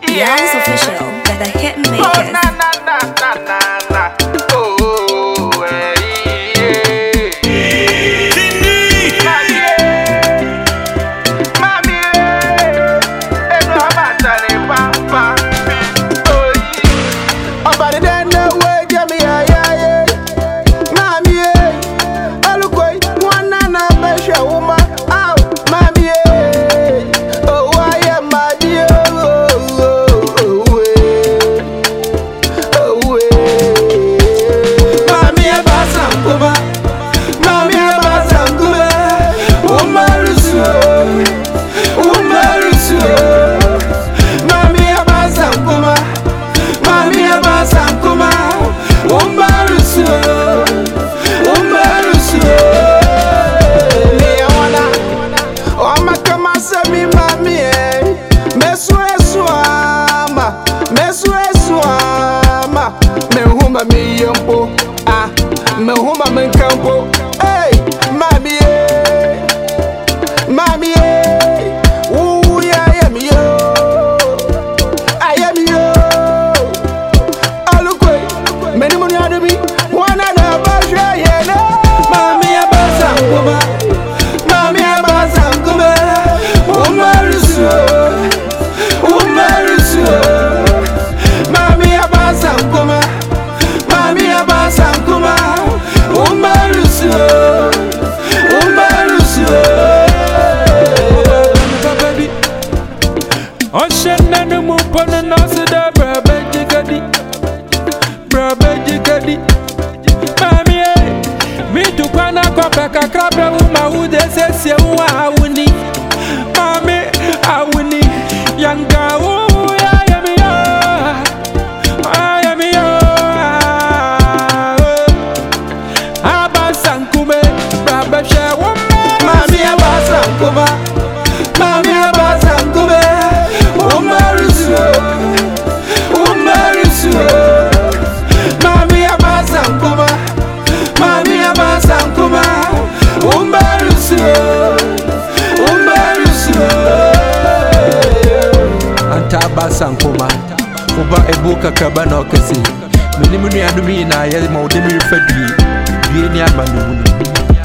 Young's official, that the hit makers. Me huma men campo, hey, mami, mami, ooh yeah, I am yo, alukwe, many money out of me, one and a bunch, yeah, mami, abasa, kuma, mami, abasa, kuma, umarisu, mami, abasa, kuma, mami, abasa, kuma. Oshena mu pona nasi da brabe jigadi mami mi tu kwana kwa peka krabe uma ude sese uwa awuni mami awuni yanga u ya yami yo abasankume brabe shewo mami abasankume mami abasankume Sankoma, Uba Ebuka Cabana Cassi, Minimum Adumi, I had more demir fedri, Vienia Banu.